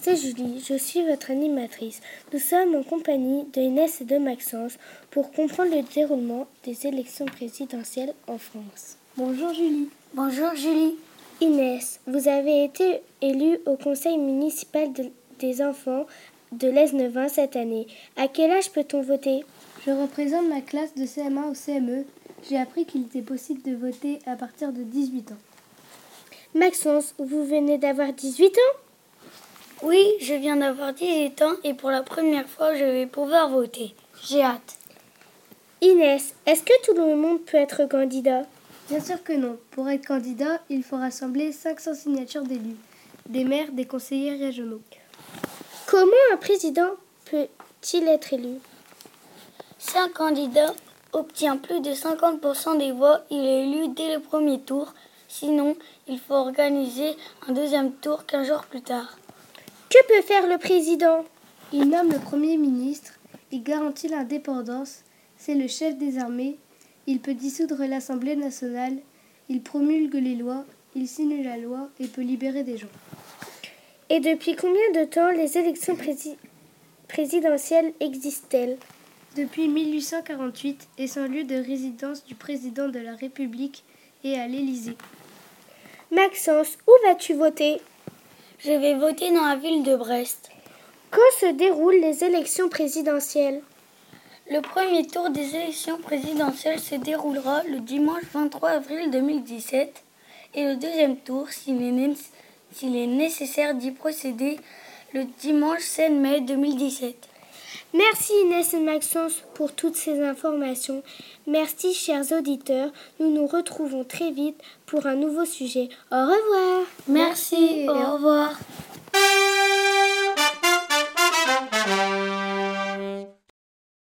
c'est Julie, je suis votre animatrice. Nous sommes en compagnie de Inès et de Maxence pour comprendre le déroulement des élections présidentielles en France. Bonjour Julie. Bonjour Julie. Inès, vous avez été élue au conseil municipal des enfants de l'Aisne-20 cette année. À quel âge peut-on voter? Je représente ma classe de CM1 au CME. J'ai appris qu'il était possible de voter à partir de 18 ans. Maxence, vous venez d'avoir 18 ans? Oui, je viens d'avoir 18 ans et pour la première fois, je vais pouvoir voter. J'ai hâte. Inès, est-ce que tout le monde peut être candidat? Bien sûr que non. Pour être candidat, il faut rassembler 500 signatures d'élus, des maires, des conseillers régionaux. Comment un président peut-il être élu? Si un candidat obtient plus de 50% des voix, il est élu dès le premier tour. Sinon, il faut organiser un deuxième tour 15 jours plus tard. Que peut faire le président? Il nomme le Premier ministre, il garantit l'indépendance, c'est le chef des armées, il peut dissoudre l'Assemblée nationale, il promulgue les lois, il signe la loi et peut libérer des gens. Et depuis combien de temps les élections présidentielles existent-elles? Depuis 1848 et son lieu de résidence du président de la République est à l'Élysée. Maxence, où vas-tu voter? Je vais voter dans la ville de Brest. Quand se déroulent les élections présidentielles? Le premier tour des élections présidentielles se déroulera le dimanche 23 avril 2017 et le deuxième tour, s'il est nécessaire d'y procéder, le dimanche 7 mai 2017. Merci Inès et Maxence pour toutes ces informations. Merci chers auditeurs. Nous nous retrouvons très vite pour un nouveau sujet. Au revoir. Merci, au revoir.